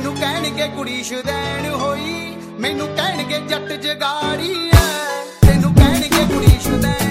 ਮੈਨੂੰ ਕਹਿਣਗੇ ਕੁੜੀ ਸ਼ੁਦੈਣ ਹੋਈ, ਮੈਨੂੰ ਕਹਿਣਗੇ ਜੱਟ ਜਗਾੜੀ ਐ, ਤੈਨੂੰ ਕਹਿਣਗੇ ਕੁੜੀ ਸ਼ੁਦੈਣ